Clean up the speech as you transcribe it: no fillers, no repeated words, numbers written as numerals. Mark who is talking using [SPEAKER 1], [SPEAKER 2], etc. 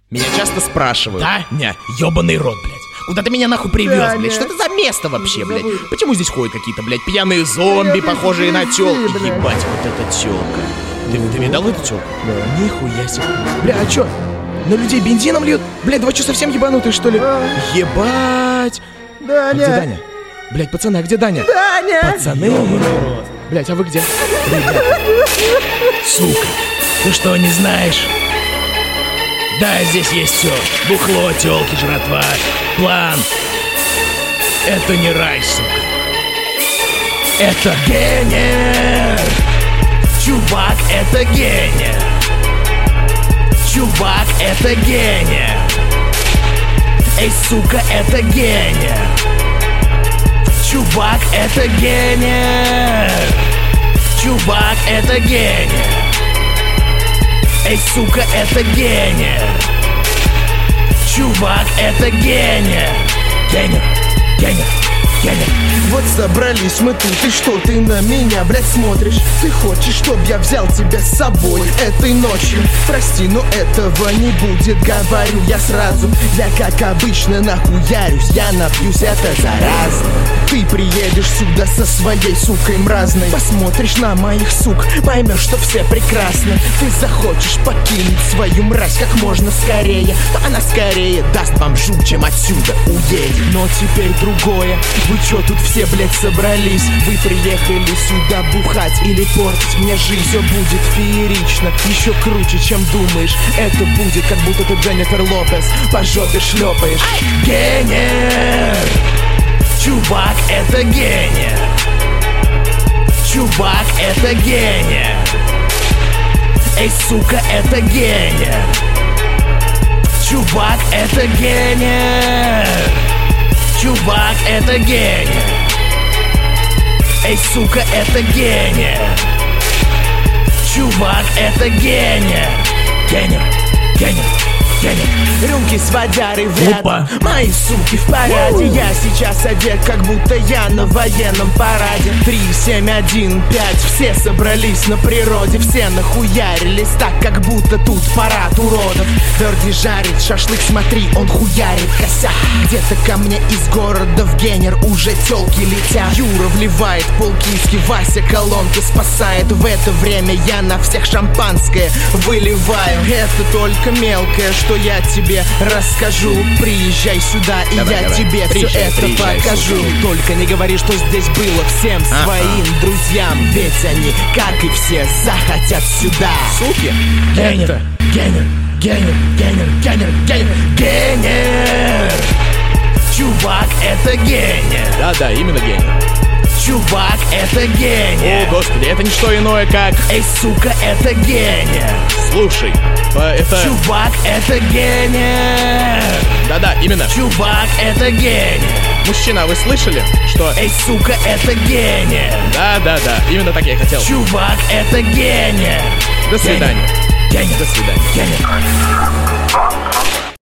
[SPEAKER 1] Меня часто спрашивают.
[SPEAKER 2] Да? Не, ёбаный рот, блядь. Куда ты меня нахуй привез,
[SPEAKER 3] Да,
[SPEAKER 2] блядь?
[SPEAKER 3] не.
[SPEAKER 2] Что это за место вообще, блядь?
[SPEAKER 3] Забыл.
[SPEAKER 2] Почему здесь ходят какие-то, блядь, пьяные зомби, похожие на тёлки?
[SPEAKER 3] блядь.
[SPEAKER 2] Ебать, вот эта тёлка. Ты видал эту тёлку?
[SPEAKER 3] Да.
[SPEAKER 2] Нихуя себе. Бля, а чё? На людей бензином льют? Бля, да вы чё, совсем ебанутые, что ли?
[SPEAKER 3] А.
[SPEAKER 2] Ебать! А
[SPEAKER 3] Даня!
[SPEAKER 2] где Даня? Блядь, пацаны, а где Даня?
[SPEAKER 3] Даня!
[SPEAKER 2] Пацаны! Блядь, а вы где? Сука, ты что, не знаешь? Да, здесь есть все. Бухло, тёлки, жратва, план. Это не рай, сука. Это генер. Чувак, это генер. Чувак, это генер. Эй, сука, это генер. Чувак, это генер. Чувак, это генер. Эй, сука, это генер. Чувак, это генер. Генер, генер, генер.
[SPEAKER 3] Вот собрались мы тут, и что ты на меня, блядь, смотришь? Ты хочешь, чтоб я взял тебя с собой этой ночью? Прости, но этого не будет, говорю я сразу. Я, как обычно, нахуярюсь, я напьюсь, это заразно. Ты приедешь сюда со своей сукой мразной, посмотришь на моих сук, поймешь, что все прекрасны. Ты захочешь покинуть свою мразь как можно скорее, но она скорее даст бомжу, чем отсюда уедет. Но теперь другое. Вы чё тут все, блядь, собрались? Вы приехали сюда бухать или портить мне жизнь? Все будет феерично, еще круче, чем думаешь. Это будет, как будто ты Дженнифер Лопес по жопе шлепаешь.
[SPEAKER 2] Генер. Чувак, это генер. Чувак, это генер. Эй, сука, это генер. Чувак, это генер. Чувак, это генер. Эй, сука, это генер. Чувак, это генер. Генер, генер, генер.
[SPEAKER 3] Рюмки с водярой в ряд.
[SPEAKER 2] Опа.
[SPEAKER 3] Мои суки в параде. Я сейчас одет, как будто я на военном параде. 3, 7, 1, 5. Все собрались на природе. Все нахуярились так, как будто тут парад уродов. Верди жарит шашлык, смотри, он хуярит косяк. Где-то ко мне из города в Генер уже тёлки летят. Юра вливает полкиски, Вася колонки спасает. В это время я на всех шампанское выливаю. Это только мелкое, что я тебе расскажу. Приезжай сюда, и
[SPEAKER 2] Давай,
[SPEAKER 3] я
[SPEAKER 2] давай.
[SPEAKER 3] тебе все
[SPEAKER 2] Приезжай,
[SPEAKER 3] это
[SPEAKER 2] приезжай,
[SPEAKER 3] покажу.
[SPEAKER 2] сука.
[SPEAKER 3] Только не говори, что здесь было всем своим друзьям. Ведь они, как и все, захотят сюда.
[SPEAKER 2] Суки. Генер, генер, генер, генер, генер, генер, генер. Чувак, это генер. Да, именно генер. Чувак, это генер. О, господи, это не что иное, как... Эй, сука, это генер. Слушай, это... Чувак, это генер. Да, именно. Чувак, это генер. Мужчина, вы слышали, что... Эй, сука, это генер. Да, именно так я и хотел. Чувак, это генер. До свидания. Генер. До свидания. Генер.